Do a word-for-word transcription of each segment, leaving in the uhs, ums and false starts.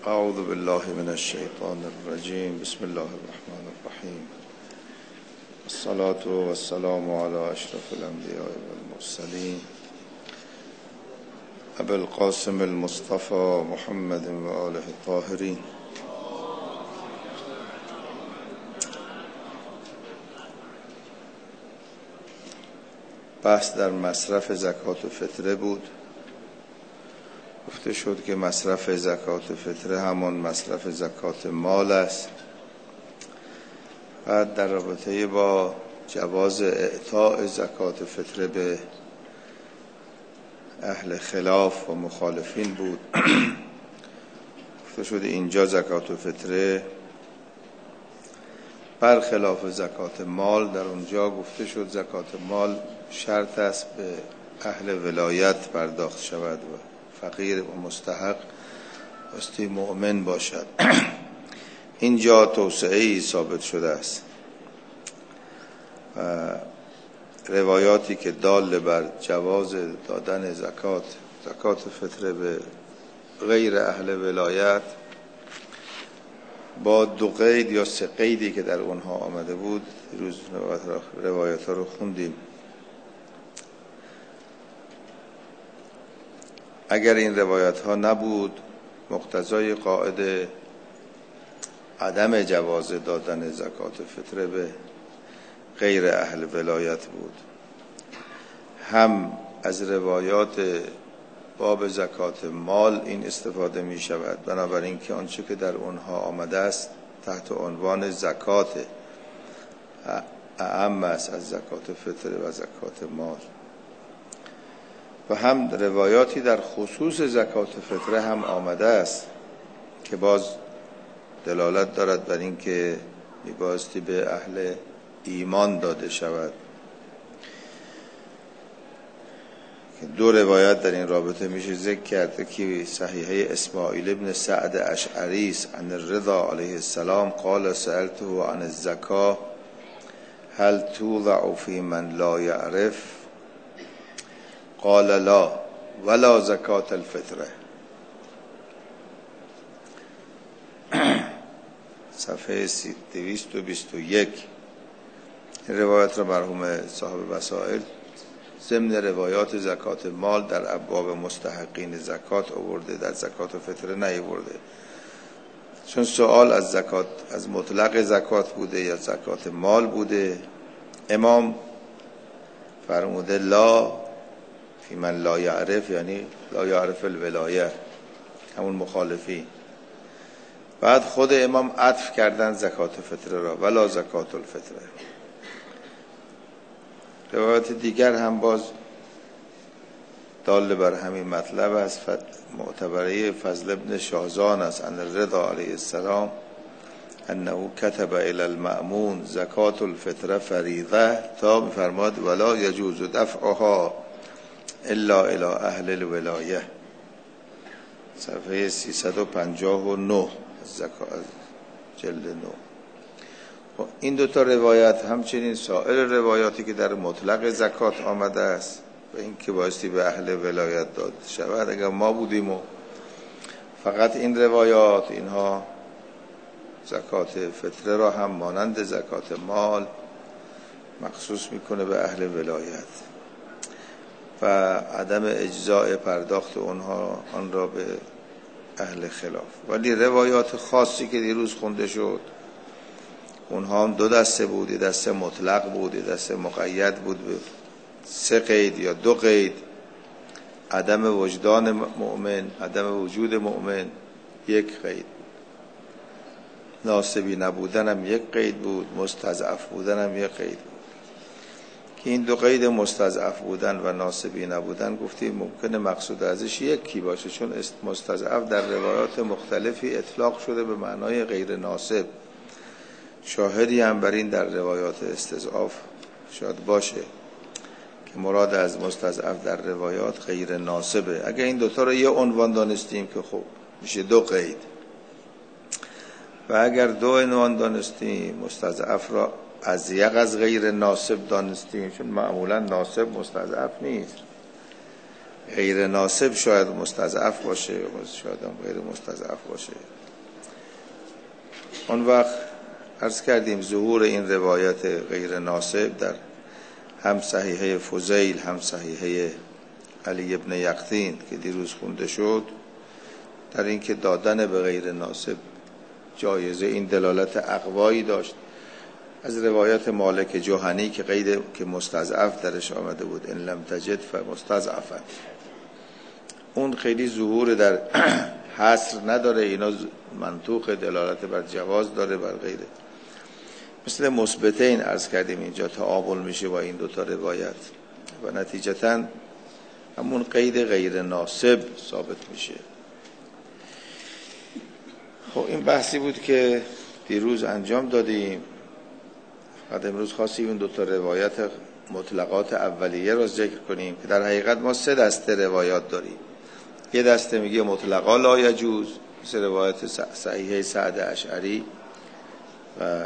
اعوذ بالله من الشیطان الرجیم. بسم الله الرحمن الرحیم. الصلاة والسلام على اشرف الانبیاء والمرسلین ابی القاسم المصطفى محمد و آله الطاهرین. بحث در مصرف زکات و فطره بود. گفته شد که مصرف زکات فطره همان مصرف زکات مال است. بعد در رابطه با جواز اعطاء زکات فطره به اهل خلاف و مخالفین بود. گفته شد اینجا زکات فطره برخلاف زکات مال. در اونجا گفته شد زکات مال شرط است به اهل ولایت پرداخت شود و فقیر و مستحق باستی مؤمن باشد. اینجا توسعه‌ای ثابت شده است و روایاتی که دال بر جواز دادن زکات زکات فطره به غیر اهل ولایت با دو قید یا سه قیدی که در اونها آمده بود، روز روایت ها رو خوندیم. اگر این روایت ها نبود مقتضای قاعده عدم جواز دادن زکات فطره به غیر اهل ولایت بود. هم از روایات باب زکات مال این استفاده می شود، بنابراین که آنچه که در اونها آمده است تحت عنوان زکات اعم است از زکات فطره و زکات مال. و هم روایاتی در خصوص زکات فطره هم آمده است که باز دلالت دارد بر این که میبایستی به اهل ایمان داده شود. دو روایت در این رابطه میشه ذکر کرده که صحیحه اسماعیل ابن سعد اشعری است عن الرضا علیه السلام قال سألته عن الزکاه هل توضع فی من لا یعرف قال لا ولا زکات الفطره. صفحه دویست و بیست و یک. روایت را مرحوم صاحب وسائل ضمن روایات زکات مال در ابواب مستحقین زکات آورده، در زکات فطره نیاورده، چون سوال از زکات از مطلق زکات بوده یا زکات مال بوده. امام فرموده لا فی من لا یعرف، یعنی لا یعرف الولایه، همون مخالفی. بعد خود امام عطف کردن زکات فطره را ولا زکات الفطره. روایت دیگر هم باز دال بر همین مطلب است. معتبره فضل ابن شاهزان است عن الرضا علیه السلام انه کتب الی المأمون زکات الفطره فریضه تا میفرماد ولا یجوز دفعها الا الی اهل الولایه. صفحه سیصد و پنجاه و نه از زکات جلد نه. این دو تا روایت همچنین سایر روایاتی که در مطلق زکات آمده است و این که بایستی به اهل ولایت داد شود، اگر ما بودیم و فقط این روایات اینها زکات فطره را هم مانند زکات مال مخصوص میکنه به اهل ولایت و عدم اجزاء پرداخت اونها آن را به اهل خلاف. ولی روایات خاصی که دیروز خونده شد اونها هم دو دسته بود، دسته مطلق بود، دسته مقید بود به سه قید یا دو قید. عدم وجدان مؤمن، عدم وجود مؤمن یک قید بود، ناسبی نبودن هم یک قید بود، مستضعف بودن هم یک قید بود. که این دو قید مستضعف بودن و ناسبی نبودن گفتیم ممکنه مقصود ازش یکی باشه، چون مستضعف در روایات مختلفی اطلاق شده به معنای غیر ناسب. شاهدی هم بر این در روایات استضعاف شاید باشه که مراد از مستضعف در روایات غیر ناسبه. اگر این دوتا رو یه عنوان دانستیم که خب میشه دو قید، و اگر دو عنوان دانستیم مستضعف را از یک از غیر ناسب دانستیم، چون معمولا ناسب مستضعف نیست، غیر ناسب شاید مستضعف باشه، شاید هم غیر مستضعف باشه. اون وقت عرض کردیم ظهور این روایت غیر ناسب در هم صحیحه فضیل هم صحیحه علی ابن یقطین که دیروز خونده شد، در این که دادن به غیر ناسب جایزه، این دلالت اقوایی داشت از روایت مالک جهنی که قید که مستضعف درش آمده بود، ان لم تجد فمستضعفا. اون خیلی ظهور در حصر نداره، اینا منطوق دلالت بر جواز داره بر غیره. مثل مثبتین عرض کردیم اینجا تعامل میشه با این دوتا روایت و نتیجتاً همون قید غیر ناسب ثابت میشه. خب این بحثی بود که دیروز انجام دادیم. بعد امروز خواستیم این دوتا روایت مطلقات اولیه رو ذکر کنیم که در حقیقت ما سه دسته روایات داریم. یه دسته میگه مطلقا لا یجوز، مثل روایت صحیحه سعد اشعری و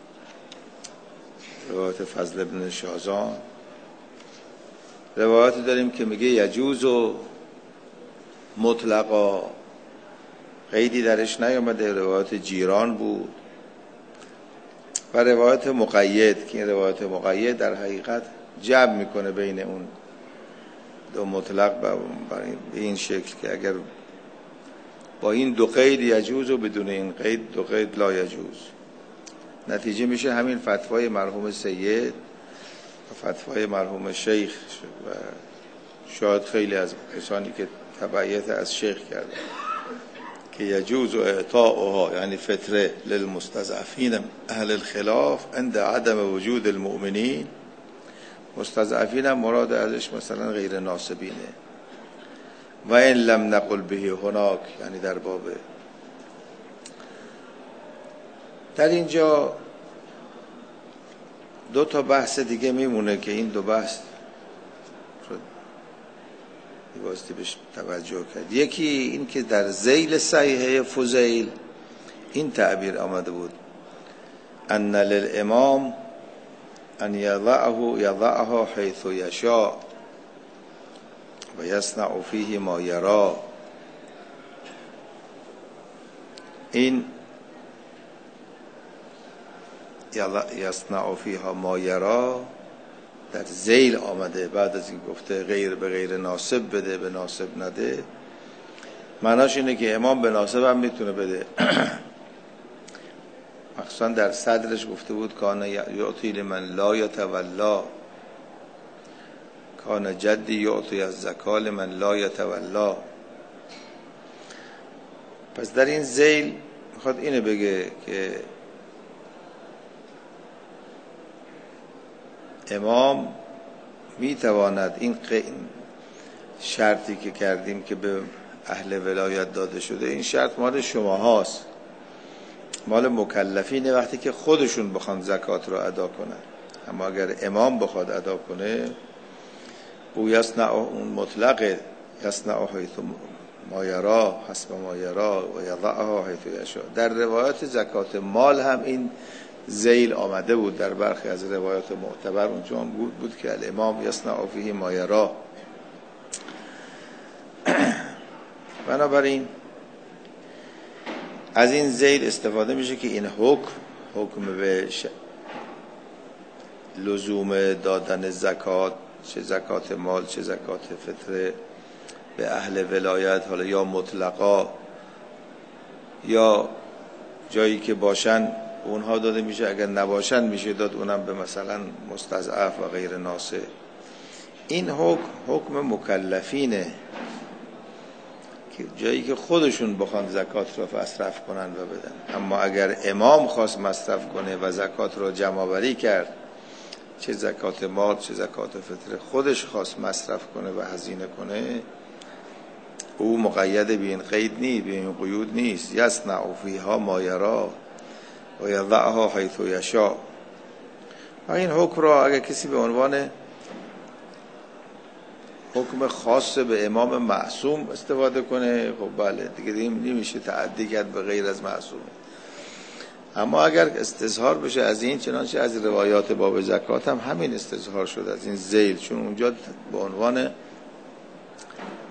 روایت فضل بن شازان. روایتی داریم که میگه یجوز و مطلقا، قیدی درش نیامده، روایت جیران بود. و روایت مقید که این روایت مقید در حقیقت جمع میکنه بین اون دو مطلق به این شکل که اگر با این دو قید یجوز و بدون این قید دو قید لا یجوز. نتیجه میشه همین فتوای مرحوم سید و فتوای مرحوم شیخ و شاید خیلی از کسانی که تبعیت از شیخ کردن که یجوز و اعطاؤها، یعنی فتره للمستضعفین اهل الخلاف عند عدم وجود المؤمنین. مستضعفین هم مراد ازش مثلا غیر ناسبینه. و این لم نقل به هناک، یعنی در باب. در اینجا دو تا بحث دیگه میمونه که این دو بحث بایستی بهش توجه کرد. یکی این که در ذیل صحیحه فضیل این تعبیر آمده بود ان للامام ان یضعه یضعها حیث یشاء و یصنع فیه ما یرا. این یصنع فیها ما یرا در ذیل آمده، بعد از این گفته غیر به غیر ناسب بده، به ناسب نده. معناش اینه که امام به ناسب هم میتونه بده. مخصوصا در صدرش گفته بود کان یعطی لمن لا یتولا، کان جدی یعطی از زکا لمن لا یتولا. پس در این ذیل میخواد اینه بگه که امام میتواند این شرطی که کردیم که به اهل ولایت داده شده، این شرط مال شما هاست، مال مکلفینه وقتی که خودشون بخوان زکات رو ادا کنن. اما اگر امام بخواد ادا کنه، او یصنع، اون مطلقه، یصنع حیث ما یرا حسب ما یرا و یضعها حیث یشاء. در روایات زکات مال هم این ذیل آمده بود در برخی از روایات معتبر، اونجا هم بود, بود که الامام یصنع فیه ما یرا. بنابراین از این ذیل استفاده میشه که این حکم حکم به ش... لزوم دادن زکات، چه زکات مال چه زکات فطره، به اهل ولایت، حالا یا مطلقا یا جایی که باشن اونها داده میشه، اگر نباشن میشه داد اونم به مثلا مستضعف و غیر ناسه. این حکم حکم مکلفینه که جایی که خودشون بخوان زکات رو مصرف کنن و بدن. اما اگر امام خواست مصرف کنه و زکات رو جمع آوری کرد، چه زکات مال چه زکات فطره، خودش خواست مصرف کنه و هزینه کنه، او مقید به این قید نیست، به این قیود نیست. یصنع فیها ما یرا و یضعها حیث یشاء. و این حکم را اگر کسی به عنوان حکم خاص به امام معصوم استفاده کنه، خب بله دیگه نمیشه تعدی کرد به غیر از معصوم. اما اگر استظهار بشه از این، چنانچه از روایات باب زکات هم همین استظهار شد از این ذیل، چون اونجا به عنوان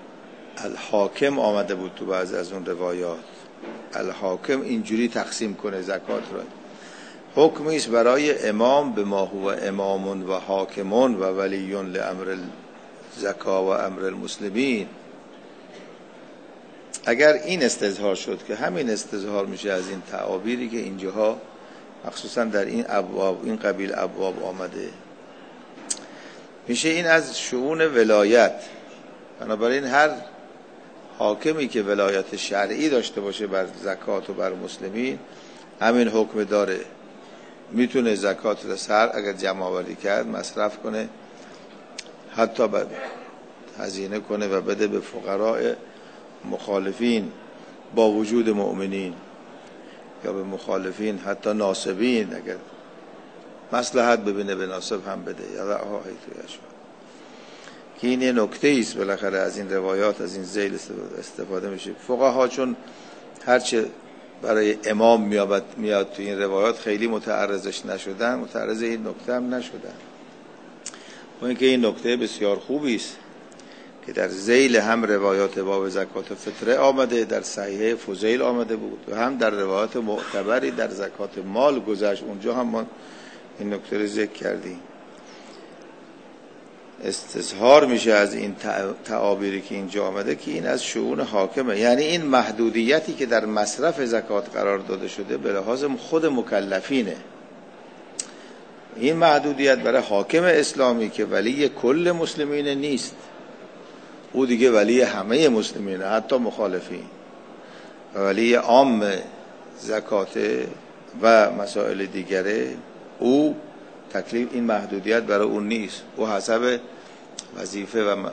الحاکم آمده بود تو بعضی از اون روایات. الحاکم اینجوری تقسیم کنه زکات را. حکمی است برای امام به ما هو امامون و حاکمون و ولیون لامر الزکا و امر المسلمین. اگر این استظهار شد که همین استظهار میشه از این تعابیری که اینجاها مخصوصا در این ابواب این قبیل ابواب آمده، میشه این از شؤون ولایت. بنابراین هر حاکمی که ولایت شرعی داشته باشه بر زکات و بر مسلمین همین حکم داره. میتونه زکات رو سر اگر جمع آوری کرد مصرف کنه، حتی بعد هزینه کنه و بده به فقراء مخالفین با وجود مؤمنین، یا به مخالفین حتی ناصبین اگر مصلحت ببینه به ناصب هم بده. یا رعها حیث یشاء. که این یه نکته است بالاخره از این روایات، از این ذیل استفاده میشه. فقها چون هرچه برای امام میاد میاد تو این روایات خیلی متعرضش نشدن، متعرض این نکته هم نشدن. و اینکه این نکته بسیار خوبی است که در ذیل هم روایات باب زکات فطره آمده، در صحیحه فضیل آمده بود و هم در روایات معتبری در زکات مال گذشت. اونجا هم ما این نکته رو ذکر کردیم. استظهار میشه از این تعابیری که اینجا آمده که این از شؤون حاکمه، یعنی این محدودیتی که در مصرف زکات قرار داده شده به لحاظ خود مکلفینه. این محدودیت برای حاکم اسلامی که ولی کل مسلمین نیست، او دیگه ولی همه مسلمینه حتی مخالفین، ولی عام زکات و مسائل دیگره، او تکلیف این محدودیت برای اون نیست. او حسب وظیفه و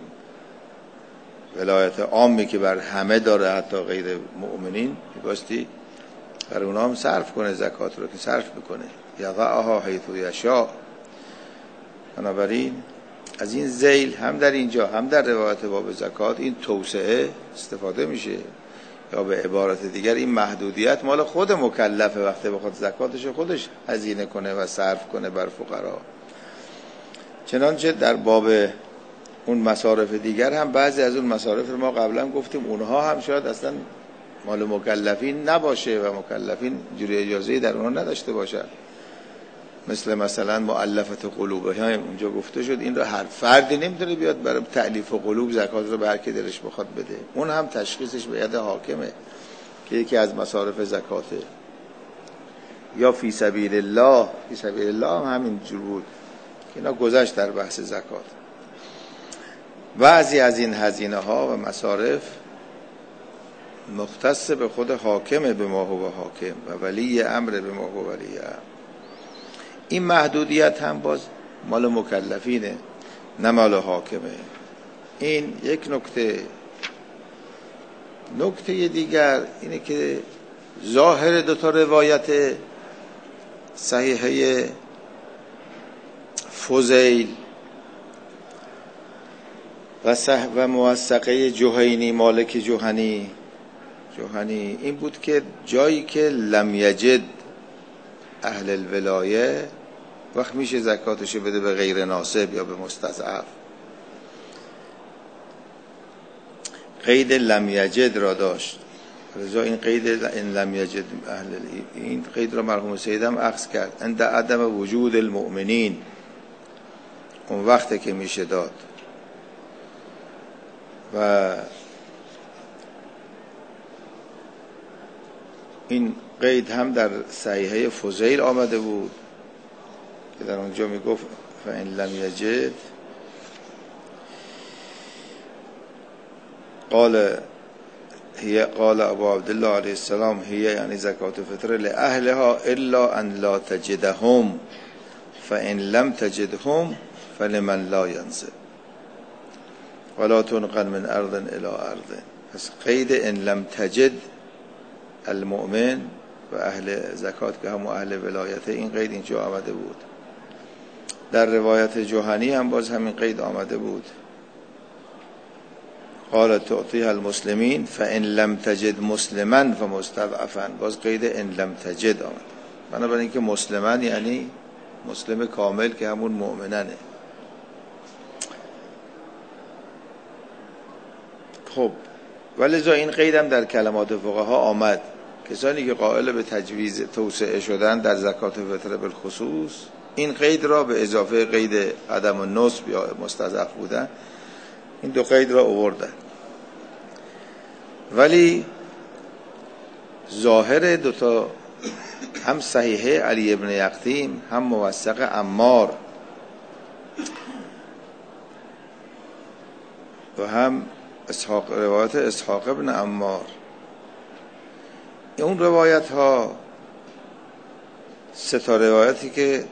ولایت عامی که بر همه داره حتی غیر مؤمنین باستی برای اونا هم صرف کنه زکات رو که صرف بکنه. یضعها حیث یشاء. بنابراین از این ذیل هم در اینجا هم در روایت باب زکات این توسعه استفاده میشه، یا به عبارت دیگر این محدودیت مال خود مکلفه وقتی بخواد زکاتش خودش هزینه کنه و صرف کنه بر فقرا. چنانچه در باب اون مصارف دیگر هم بعضی از اون مصارف ما قبلا گفتیم اونها هم شاید اصلا مال مکلفین نباشه و مکلفین جوری اجازه‌ای در اونها نداشته باشن، مثل مثلا مؤلفت قلوب ها اونجا گفته شد این رو هر فردی نمیتونه بیاد برای تألیف قلوب زکات رو به هر کی دلش بخواد بده. اون هم تشخیصش به ید حاکمه که یکی از مصارف زکاته. یا فی سبیل الله، فی سبیل الله هم همین جور بود که اینا گذشت در بحث زکات. بعضی از این هزینه ها و مصارف مختص به خود حاکمه به ما هو حاکم و ولی امر به ما هو ولی امر. این محدودیت هم باز مال مکلفینه نه مال حاکمه. این یک نکته. نکته دیگر اینه که ظاهر دو تا روایت صحیحه فضیل و صح و موثقه جهینی مالک جهنی جهنی این بود که جایی که لم یجد اهل الولایه وقت میشه زکاتشو بده به غیر ناصب یا به مستضعف. قید لم یجد را داشت رضا. این قید این لم یجد اهل این قید را مرحوم سیدم اخذ کرد عند عدم وجود المؤمنین، اون وقت که میشه داد. و این قید هم در صحیحه فضیل آمده بود که در اونجا میگفت فإن لم یجد قال هي قال ابو عبدالله علیه السلام هي یعنی زکات فطر لأهلها الا ان لا تجدهم فإن لم تجدهم فلمن لا ينصب ولا تنقل من ارض الى ارض. پس قید ان لم تجد المؤمن و اهل زکات که هم اهل ولایت، این قید اینجا آمده بود. در روایت جهنی هم باز همین قید آمده بود. قال تعطیها المسلمین فإن لم تجد مسلما فمستضعفا، باز قید ان لم تجد آمد. بنابراین که مسلمان یعنی مسلم کامل که همون مؤمنانه. خب ولذا این قیدم در کلمات فقها آمد، کسانی که قائل به تجویز توسعه شدن در زکات فطر بالخصوص این قید را به اضافه قید عدم النصب یا مستضعف بودن این دو قید را آوردن. ولی ظاهر دوتا هم صحیحه علی ابن یقطین هم موثق عمار و هم اسحاق روایت اسحاق ابن عمار، اون روایت ها سه تا روایتی که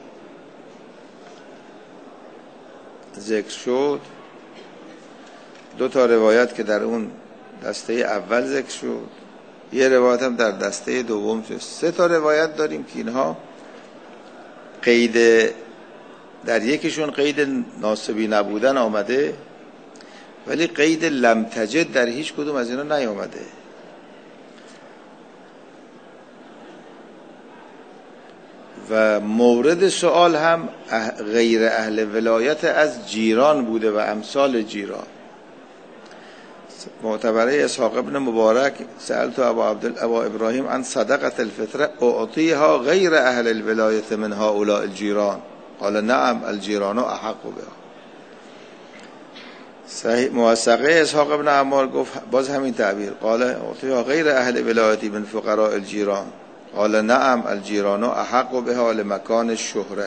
ذکر شد، دو تا روایت که در اون دسته اول ذکر شد، یه روایت هم در دسته دوم شد. سه تا روایت داریم که اینها قید در یکیشون قید ناسبی نبودن آمده ولی قید لم تجد در هیچ کدوم از اینا نیامده. و مورد سوال هم غیر اهل ولایت از جیران بوده و امثال جیران. معتبره اسحاق ابن مبارک سألت ابا عبد ابا ابراهیم عن صدقه الفطره اعطیها غیر اهل الولایت من هؤلاء الجیران قال نعم الجیران احق بها. صحیح موثقه اسحاق ابن عمار گفت باز همین تعبیر، قال اعطیها غیر اهل ولایتی من فقراء الجیران قال نعم الجیران احق بها لمکان الشهره.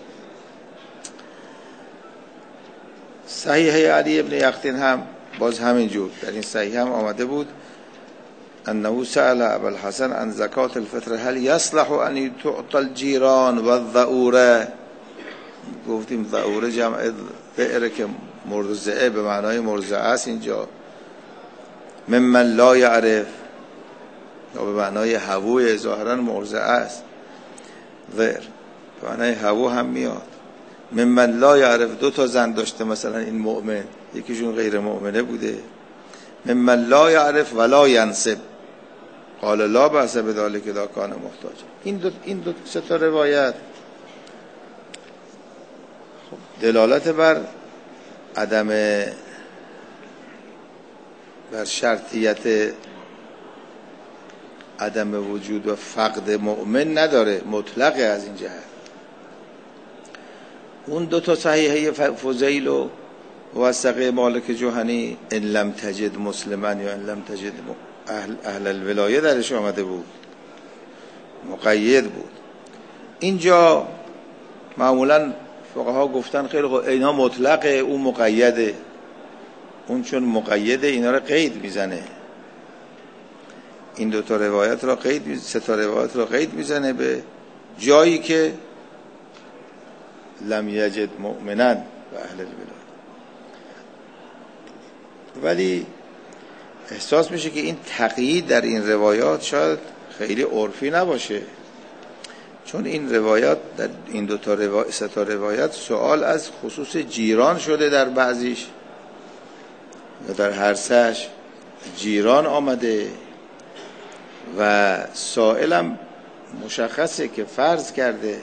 صحیح علی ابن یقطین هم باز همین جور در این صحیح هم آمده بود انه سأل ابو الحسن عن زکات الفطر هل يصلح ان تعطى الجیران و الذعوره. گفتیم ذعوره جمع ذعر که مرضعه به معنای مرضعه است اینجا، ممن لا یعرف یا به معنای هووی ظاهرا مرضعه است، ذعر به معنای هوو هم میاد. ممن لا یعرف دو تا زن داشته مثلا این مؤمن، یکیشون غیر مؤمنه بوده. ممن لا یعرف ولا ینسب قال لا بأس بذلک اذا کان محتاج. این دو این دو سه تا روایت دلالت بر عدم بر شرطیت عدم وجود و فقد مؤمن نداره، مطلقه از این جهت. اون دو تا صحیحه فضیل و موثقه مالک جوهنی ان لم تجد مسلمان یا ان لم تجد اهل, اهل الولایه درش آمده بود، مقید بود. اینجا معمولا فقها گفتن خیلی خوب اینا مطلقه اون مقیده، اون چون مقیده اینا رو قید میزنه، این دو تا روایت را قید، سه تا روایت را قید میزنه به جایی که لم یجد مؤمنا و اهل الولایه. ولی احساس میشه که این تقیید در این روایات شاید خیلی عرفی نباشه، چون این روایات در این دو تا روایت سه تا روایت سوال از خصوص جیران شده، در بعضیش یا در هر سهش جیران آمده و سائلم مشخصه که فرض کرده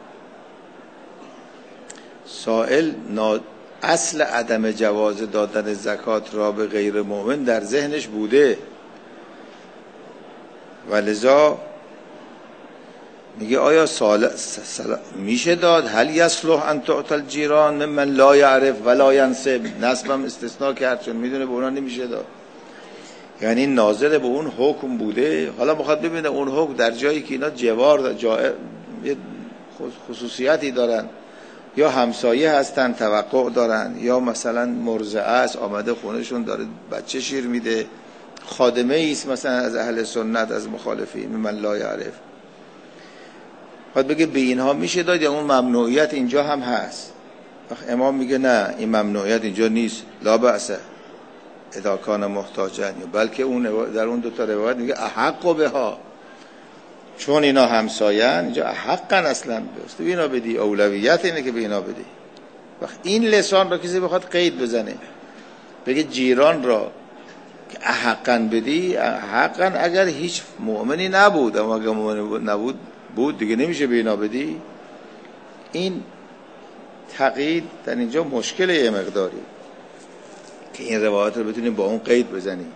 سائل اصل عدم جواز دادن زکات را به غیر مؤمن در ذهنش بوده و لذا میگه آیا سال میشه داد هل یصلح ان تعطى الجیران ممن لا یعرف ولا ینسب، نسبم استثناء کرد چون میدونه به اونا نمیشه داد، یعنی ناظر به اون حکم بوده. حالا میخواد ببینه اون حکم در جایی که اینا جوار جا... خصوصیتی دارن یا همسایه هستن توقع دارن یا مثلا مرضعه است آمده خونهشون داره بچه شیر میده، خادمه ایست مثلا از اهل سنت از مخالفین من لا یعرف، باید بگه به اینها میشه داد یا اون ممنوعیت اینجا هم هست. وقت امام میگه نه این ممنوعیت اینجا نیست، لا بأس اذا کان محتاجا، بلکه اون در اون دو تا روایت میگه احق بها، چون اینا همساین اینجا احقن اصلا بسته به اینا بدی، اولویت اینه که به اینا بدی. وقت این لسان را کسی بخواد قید بزنه بگه جیران را که احقن بدی، احقن اگر هیچ مؤمنی نبود، اما اگر مؤمنی نبود بود دیگه نمیشه به اینا بدی، این تقیید در اینجا مشکل یه مقداری که این روایات رو بتونیم با اون قید بزنیم.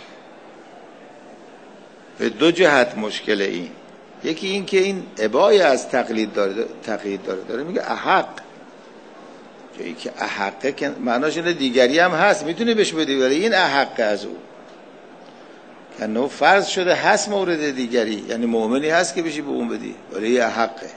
به دو جهت مشکل این، یکی این که این ابای از تقلید داره، تقیید داره داره میگه احق، جایی که احقه که معناش اینه دیگری هم هست میتونی بهش بدی، ولی این احق از او که نو فرض شده هست مورد دیگری، یعنی مؤمنی هست که بشی به اون بدی، ولی احقه.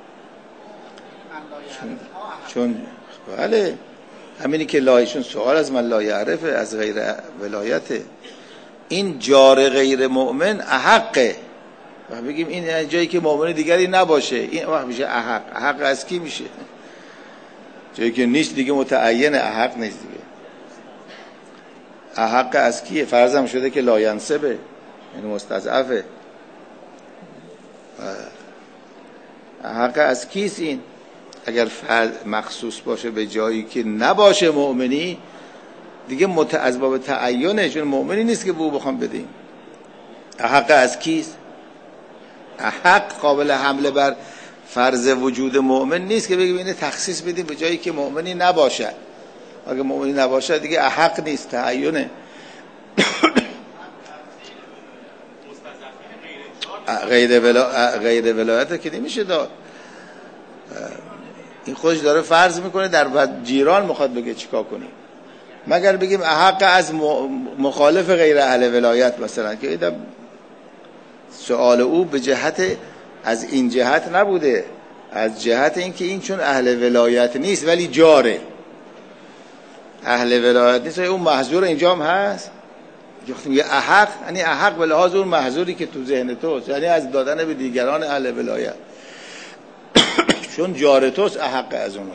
چون, چون بله همینی که لایشون سوال از من لا یعرفه از غیر ولایته، این جار غیر مؤمن احقه و بگیم این جایی که مؤمن دیگری نباشه این وقت میشه احق. احق از کی میشه؟ جایی که نیست دیگه متعین احق نیست دیگه. احق از کیه؟ فرضم شده که لاینسبه، یعنی مستضعفه. احق از کیست این؟ اگر فرد مخصوص باشه به جایی که نباشه مؤمنی دیگه متعذباب تعینه، چون مؤمنی نیست که به او بخوام بدیم. احق از کیست؟ احق قابل حمله بر فرض وجود مؤمن نیست که بگیم اینه تخصیص بدیم به جایی که مؤمنی نباشه. اگه مؤمنی نباشه دیگه احق نیست، تعینه. غیر ولا... غیر ولایت که نمیشه داد. این خودش داره فرض میکنه در جیران میخواد بگه چیکار کنیم، مگر بگیم احق از مخالف غیر اهل ولایت مثلا، که ایدم سوال او به جهت از این جهت نبوده، از جهت اینکه این چون اهل ولایت نیست ولی جاره، اهل ولایت نیست اون محظور اینجا هم هست. وقتی میگه احق یعنی احق به لحاظ اون محظوری که تو ذهن توست، یعنی از دادن به دیگران اهل ولایت چون جار توست احق از اون.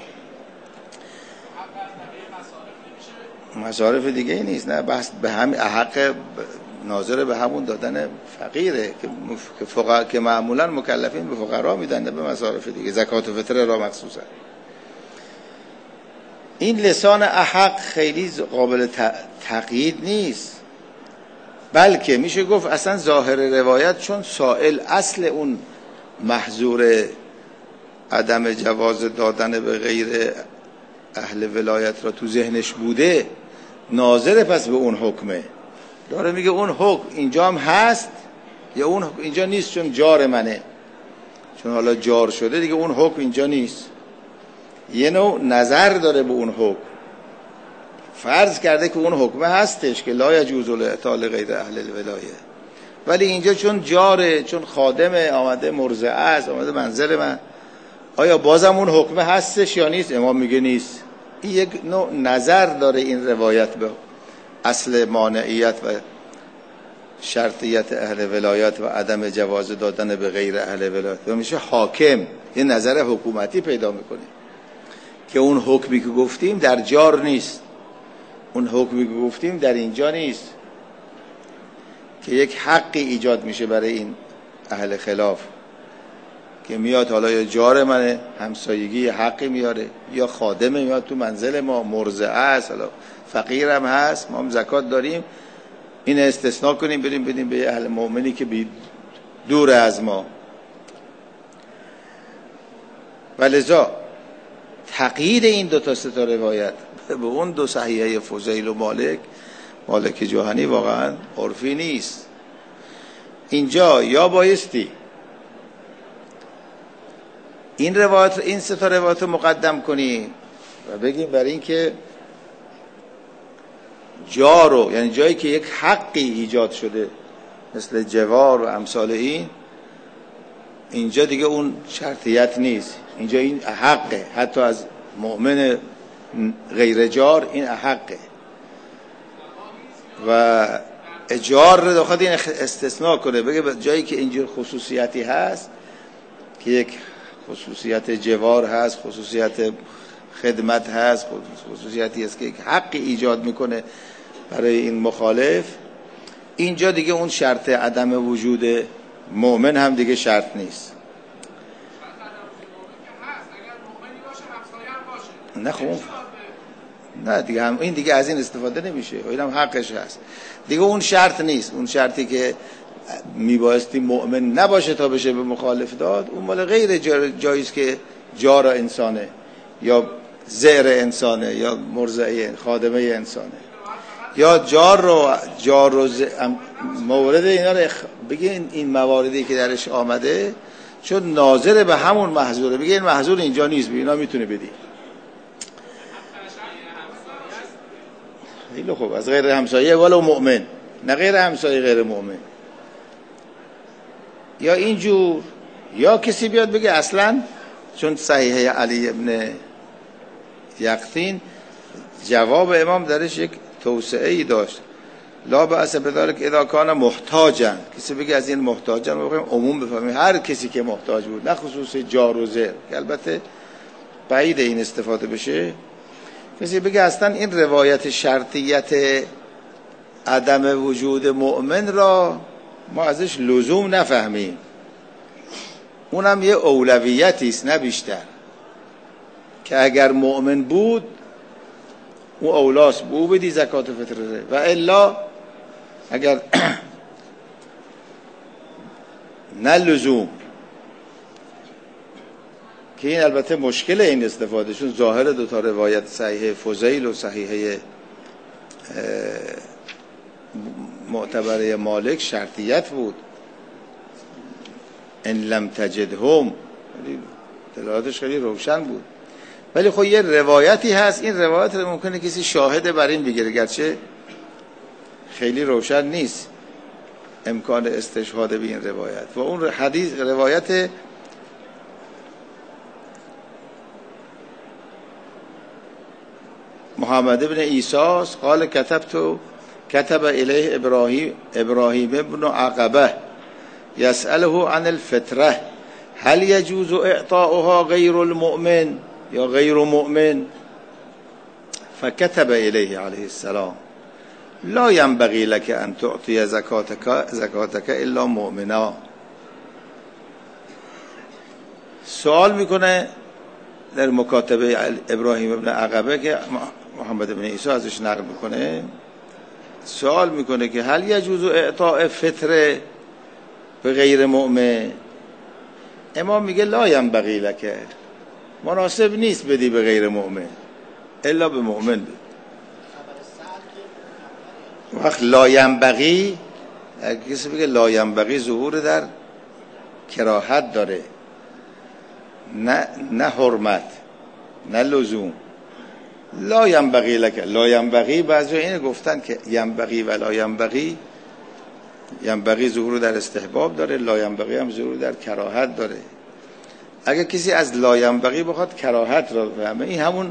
مصارف دیگه ای نیست، نه بس به همین احق ناظر به همون دادن فقیره که فقرا که معمولا مکلفین به فقرا میدن، به مصارف دیگه زکات و فطر را مخصوصا. این لسان احق خیلی قابل تقیید نیست، بلکه میشه گفت اصلا ظاهر روایت چون سائل اصل اون محظور عدم جواز دادن به غیر اهل ولایت را تو ذهنش بوده، ناظر پس به اون حکمه، داره میگه اون حکم اینجا هم هست یا اون اینجا نیست چون جار منه، چون حالا جار شده دیگه اون حکم اینجا نیست. یه نوع نظر داره به اون حکم، فرض کرده که اون حکم هستش که لا یجوز الاعطاء غیر اهل الولایه، ولی اینجا چون جاره، چون خادمه، آمده مرضعه است، آمده منزل من، آیا بازم اون حکم هستش یا نیست؟ امام میگه نیست. این یک نوع نظر داره این روایت به اصل مانعیت و شرطیت اهل ولایت و عدم جواز دادن به غیر اهل ولایت، و میشه حاکم یه نظر حکومتی پیدا میکنه که اون حکمی که گفتیم در جار نیست، اون حکمی که گفتیم در اینجا نیست، که یک حقی ایجاد میشه برای این اهل خلاف که میاد حالا یا جار منه، همسایگی حقی میاره، یا خادمه میاد تو منزل ما، مرضعه است، حالا فقیرم هست، ما هم زکات داریم، این استثناء کنیم بریم بدیم به اهل مؤمنی که بی دور از ما. ولذا تقیید این دو تا سه تا روایت به اون دو صحیحه فضیل و مالک مالک جوهنی واقعا عرفی نیست. اینجا یا بایستی این روایت، این سه تا روایت مقدم کنیم و بگیم برای این که جارو، یعنی جایی که یک حقی ایجاد شده مثل جوار و امثال این، اینجا دیگه اون شرطیت نیست، اینجا این حقه، حتی از مؤمن غیر جار این حقه و اجار رو داخل این استثناء کنه، بگه جایی که اینجور خصوصیتی هست که یک خصوصیت جوار هست، خصوصیت خدمت هست، خصوصیتی هست که یک حقی ایجاد میکنه برای این مخالف، اینجا دیگه اون شرط عدم وجود مؤمن هم دیگه شرط نیست. نه خب نه دیگه هم این دیگه از این استفاده نمیشه، این هم حقش هست دیگه، اون شرط نیست، اون شرطی که میبایستی مؤمن نباشه تا بشه به مخالف داد، اون مال غیر جاییست که جار انسانه یا زهر انسانه یا مرضعه خادمه انسانه. یا جار رو جار رو ز... مورد اینا رو بگه این, این مواردی که درش آمده چون ناظر به همون محظوره، بگه این محظور اینجا نیست، به اینا میتونه بدی. خیلی خوب، از غیر همسایه ولو مؤمن، نه غیر همسایه غیر مؤمن. یا اینجور، یا کسی بیاد بگه اصلا چون صحیحه علی ابن یقطین جواب امام درش یک توسعه ای داشت، لا بأس بذلک اذا کان محتاجا. کسی بگه از این محتاجا ما بگیم عموم بفهمیم هر کسی که محتاج بود، نه خصوص جار و زر که البته بعید این استفاده بشه. کسی بگه اصلا این روایت شرطیت عدم وجود مؤمن را ما ازش لزوم نفهمیم، اونم یه اولویتی است نه بیشتر، که اگر مؤمن بود او اولاست بو بدی زکات فطره، و الا اگر نه لزوم. که این البته مشکل این استفاده، چون ظاهر دوتا روایت صحیح فضیل و صحیح معتبره مالک شرطیت بود، ان لم تجدهم، دلالتش خیلی روشن بود. ولی خب یه روایتی هست، این روایت ممکنه کسی شاهد بر این بگیره، گرچه خیلی روشن نیست امکان استشهاد به این روایت. و اون حدیث روایت محمد بن عیسی قال كتبت كتب الیه ابراهیم ابراهیم ابن عقبه یسأله عن الفطره هل يجوز اعطاؤها غیر المؤمن یا غیر مؤمن، فكتب الیه علیه السلام لا ينبغي لك ان تعطي زکاتك زکاتك الا مؤمنا. سوال میکنه در مکاتبه ابراهیم ابن عقبه که محمد بن عیسی ازش نقل میکنه، سوال میکنه که هل یجوز اعطاء فطره به غیر مؤمن؟ امام میگه لا ینبغی لک، مناسب نیست بدی به غیر مؤمن الا به مؤمن بدی. وقت لا ینبغی، اگه کسی بگه لا ینبغی ظهور در کراهت داره، نه نه حرمت، نه لزوم. لا ینبغی لک، لا ینبغی بعضی اینو گفتن که ینبغی و لا ینبغی، ینبغی ظهور در استحباب داره، لا ینبغی هم ظهور در کراهت داره. اگه کسی از لا ینبغی بخواد کراهت را بفهمه، این همون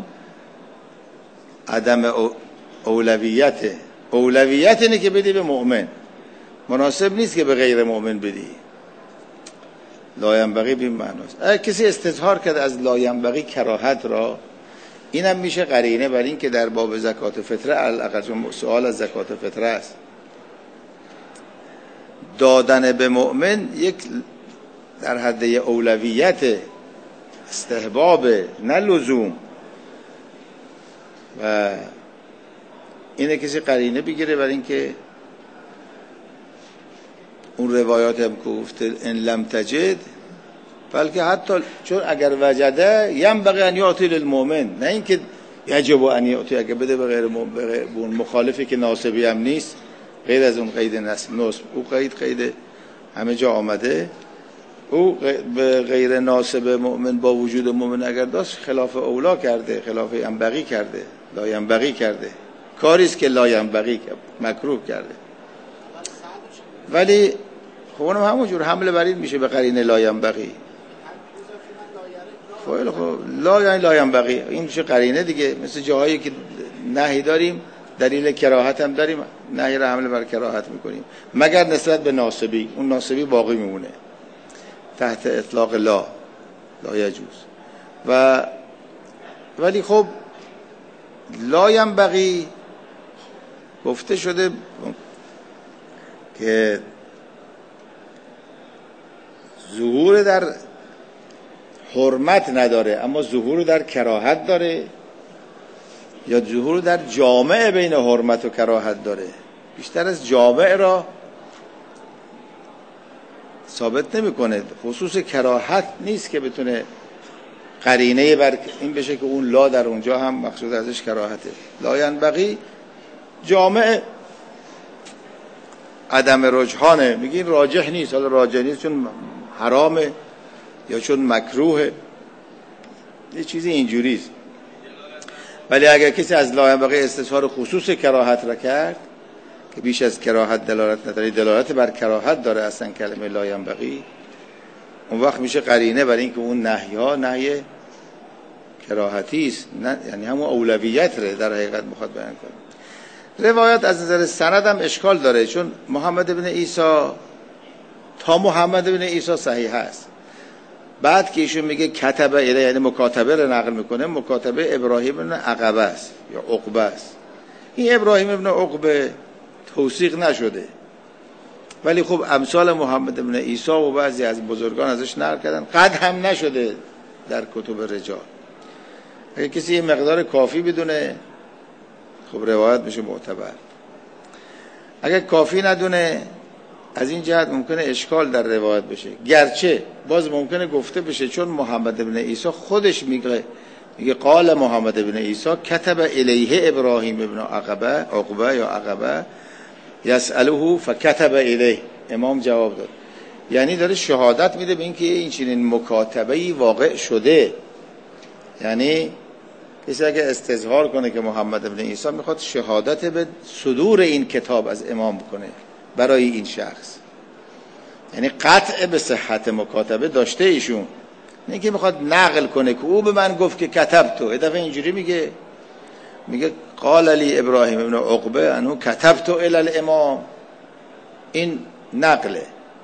عدم اولویته. اولویت اینه که بدی به مؤمن، مناسب نیست که به غیر مؤمن بدی. لا ینبغی به معناست. اگه کسی استظهار کرد از لا ینبغی کراهت را، اینم میشه قرینه بر این که در باب زکات فطره علاقه، سوال از زکات فطره است، دادن به مؤمن یک در حد اولویت استحباب نه لزوم. و اینه کسی قرینه بگیره بر این که اون روایات هم گفته ان لم تجد، بلکه حتی چون اگر وجده ینبغی ان یعطی للمؤمن، نه اینکه یجب ان یعطی، اگه بده به غیر مؤمن مخالفی که ناسبی هم نیست، غیر از اون قید نسب، او قید قید همه جا آمده، او به غیر ناسب مؤمن با وجود مؤمن اگر داشت خلاف اولا کرده، خلاف ینبغی کرده، لا ینبغی کرده، کاریست که لا ینبغی مکروه کرده. ولی خب اونم همونجور حمله بر این میشه به قرینه لا ینبغی. خب لا یعنی لا ینبغی، این میشه قرینه دیگه. مثل جاهایی که نهی داریم دلیل کراهت هم داریم، نهی را حمله بر کراهت میکنیم مگر نسبت به ناسبی، اون ناسبی باقی میمونه تحت اطلاق لا لا یجوز. و ولی خب لا ینبغی گفته شده که ظهور در حرمت نداره اما ظهور در کراهت داره، یا ظهور در جامع بین حرمت و کراهت داره. بیشتر از جامع را ثابت نمیکنه، خصوص کراهت نیست که بتونه قرینه بر این بشه که اون لا در اونجا هم مقصود ازش کراهته. لا ینبغی جامع عدم رجحانه، میگه این راجح نیست. حالا راجح نیست چون حرامه یا چون مکروهه، یه چیزی اینجوریست. ولی اگر کسی از لا ینبغی استظهار خصوص کراهت را کرد که بیش از کراهت دلالت نداره، دلالت بر کراهت داره اصلا کلمه لا ینبغی، اون وقت میشه قرینه برای اینکه اون نهی ها نهی کراهتی است، نه یعنی همون اولویت ره در حقیقت میخواد بیان کنه. روایت از نظر سند هم اشکال داره، چون محمد ابن عیسی تا محمد ابن عیسی صحیح است، بعد که ایشون میگه کتب الیه یعنی مکاتبه رو نقل میکنه، مکاتبه ابراهیم ابن عقبه است یا عقبه است. این ابراهیم ابن عقبه توثیق نشده، ولی خب امثال محمد ابن عیسی و بعضی از بزرگان ازش نقل کردن، قد هم نشده در کتب رجال. اگه کسی یه مقدار کافی بدونه خب روایت میشه معتبر، اگه کافی ندونه از این جهت ممکنه اشکال در روایت بشه. گرچه باز ممکنه گفته بشه چون محمد ابن عیسی خودش میگه میگه قال محمد ابن عیسی کتب الیه ابراهیم ابن عقبه عقبه یا عقبه یسأله فکتب الیه، امام جواب داد، یعنی داره شهادت میده به اینکه این چنین مکاتبه‌ای واقع شده. یعنی کسی اگه استظهار کنه که محمد ابن عیسی میخواد شهادت به صدور این کتاب از امام کنه برای این شخص، یعنی قطع به صحت مکاتبه داشته ایشون، نه که میخواد نقل کنه که او به من گفت که کتب تو. یه دفعه اینجوری میگه میگه قال علی ابراهیم ابن عقبه انو کتب تو الی الامام، این نقله.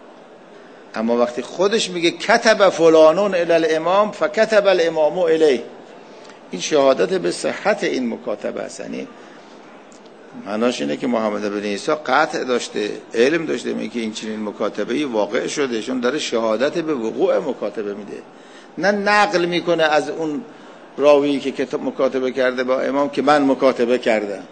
اما وقتی خودش میگه کتب فلانون الی الامام فکتب الامام الیه، این شهادت به صحت این مکاتبه است. یعنی معناش اینه که محمد بن عیسی قطع داشته، علم داشته میگه این چنین مکاتبه‌ای واقع شده، چون داره شهادت به وقوع مکاتبه میده، نه نقل میکنه از اون راوی که کتاب مکاتبه کرده با امام که من مکاتبه کردم.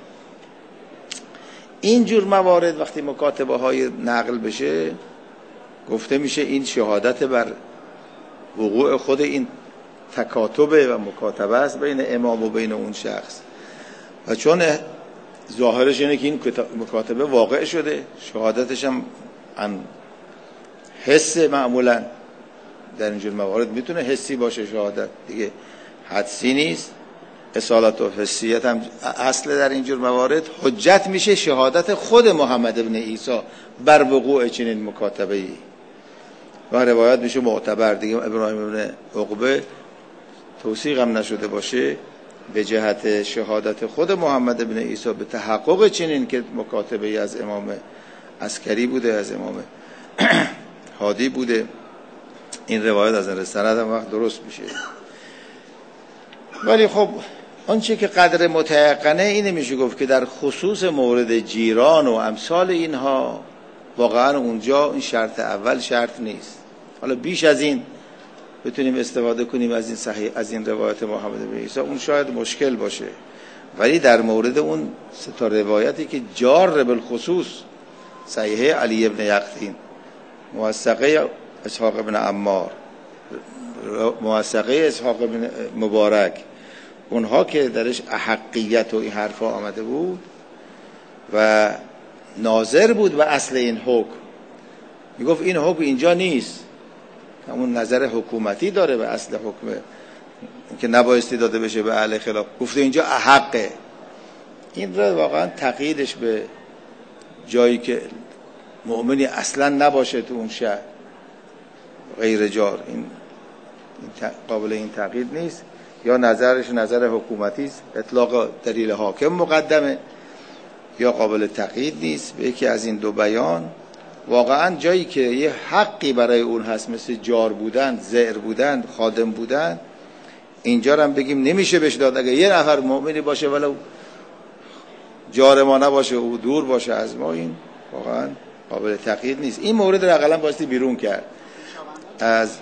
این جور موارد وقتی مکاتبه های نقل بشه گفته میشه این شهادت بر وقوع خود این تکاتبه و مکاتبه است بین امام و بین اون شخص، و چون ظاهرش اینه که این مکاتبه واقع شده، شهادتش هم ان حس معمولا در اینجور موارد میتونه حسی باشه، شهادت دیگه حدسی نیست. اصالت و حسیت هم اصل در اینجور موارد. حجت میشه شهادت خود محمد ابن عیسی بر وقوع چنین مکاتبه‌ای و روایت میشه معتبر دیگه. ابراهیم ابن عقبه توثیق هم نشده باشه به جهت شهادت خود محمد ابن عیسی به تحقق چنین که مکاتبه‌ای از امام عسکری بوده، از امام هادی بوده، این روایت از نظر سند هم وقت درست میشه. ولی خب آنچه که قدر متيقنه اینه میشه گفت که در خصوص مورد جیران و امثال اینها واقعا اونجا این شرط اول شرط نیست. حالا بیش از این بتونیم استفاده کنیم از این صحیح از این روایت محمد بن عیسی اون شاید مشکل باشه، ولی در مورد اون سه تا روایتی که جار بالخصوص صحیح علی ابن یقطین، موثقه اسحاق بن عمار، موثقه اسحاق بن مبارک، اونها که درش احقیت و این حرفا آمده بود و ناظر بود و اصل این حکم میگفت این حکم اینجا نیست، همون نظر حکومتی داره به اصل حکم که نبایستی داده بشه به اهل خلاف، گفته اینجا احقه. این را واقعا تقییدش به جایی که مؤمنی اصلا نباشه تو اون شهر غیر جار، این قابل این تقیید نیست، یا نظرش نظر حکومتی است، اطلاق دلیل حاکم مقدمه، یا قابل تقیید نیست به یکی از این دو بیان. واقعا جایی که یه حقی برای اون هست مثل جار بودن، زئر بودن، خادم بودن، اینجا هم بگیم نمیشه بهش داد. اگه یه نفر مؤمنی باشه ولو جار ما نباشه او دور باشه از ما، این واقعا قابل تقیید نیست. این مورد رو اقلا بایستی بیرون کرد از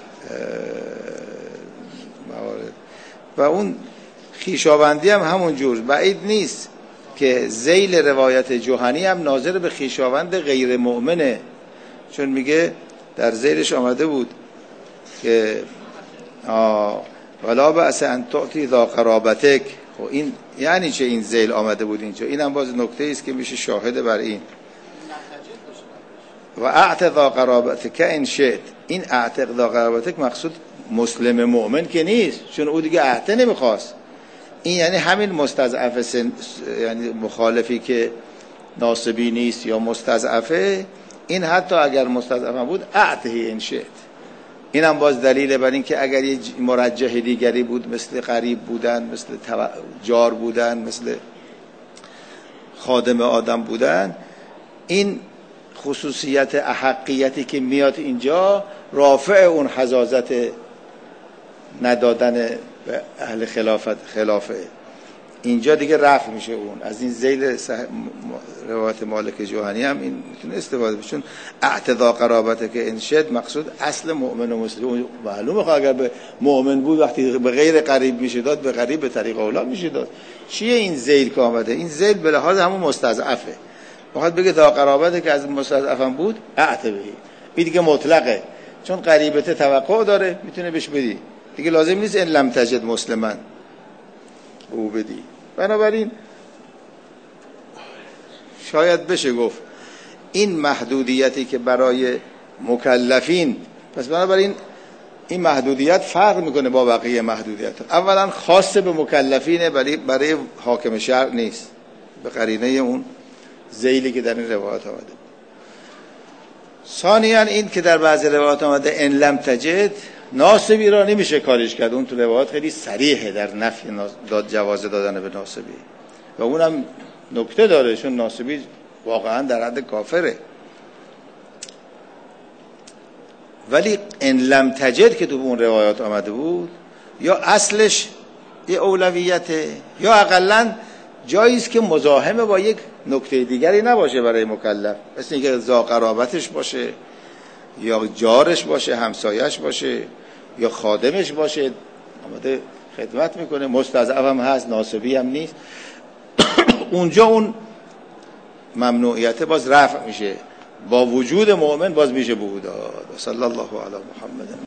موارد. و اون خویشاوندی هم همون جور بعید نیست که ذیل روایت جهنی هم ناظر به خویشاوند غیر مؤمنه، چون میگه در ذیلش آمده بود که ولا بأس ان تعطی ذا قرابتک خب این یعنی چه این ذیل آمده بود اینجا؟ اینم باز نکته است که میشه شاهد بر این. و اعتق ذا قرابتک ان شئت، این اعتق ذا قرابتک مقصود مسلم مؤمن که نیست، چون او دیگه عهد نمیخواست. این یعنی همین مستضعف سن... یعنی مخالفی که ناصبی نیست یا مستضعفه، این حتی اگر مستضعف بود اعته ان شئت. اینم باز دلیله بر این که اگر یه مرجح دیگری بود، مثل قریب بودن، مثل جار بودن، مثل خادم آدم بودن، این خصوصیت احقیتی که میاد اینجا رافع اون حزازت ندادن به اهل خلافت خلافه، اینجا دیگه رفع میشه اون از این ذیل صح... روایت مالک جوهنی هم این میتونه استفاده بشه، چون اعتدا قرابته که انشد مقصود اصل مؤمن و مسلم. معلومه خب اگر به مؤمن بود وقتی به غیر قریب میشه داد، به قریب به طریق اولا میشه داد. چیه این ذیل که آمده؟ این ذیل به لحاظ همون مستضعفه، بخواد بگه تا قرابته که از مستضعفم بود اعته بهی، این دیگه مطلقه، چون قریبته توقع داره میتونه بهش بدی، دیگه لازم نیست ان لم تجد مسلما او بدی. بنابراین شاید بشه گفت این محدودیتی که برای مکلفین، پس بنابراین این محدودیت فرق میکنه با بقیه محدودیت. اولا خاص به مکلفینه، ولی برای حاکم شرع نیست، به قرینه اون ذیلی که در این روایات آمده. ثانیاً این که در بعضی روایات آمده ان لم تجد، ناصبی را نمیشه کارش کرد. اون تو روایات خیلی صریحه در نفی داد جواز دادن به ناصبی، و اونم نکته داره، چون ناصبی واقعا در حد کافره. ولی ان لم تجد که تو اون روایات آمده بود، یا اصلش یه اولویته، یا اقلن جاییست که مزاحم با یک نکته دیگری نباشه برای مکلف، مثل اینکه ذا قرابتش باشه، یا جارش باشه، همسایش باشه، یا خادمش باشه، آمده خدمت میکنه، مستضعف هم هست، ناصبی هم نیست. اونجا اون ممنوعیت باز رفع میشه، با وجود مؤمن باز میشه بود. صلی الله علی محمد.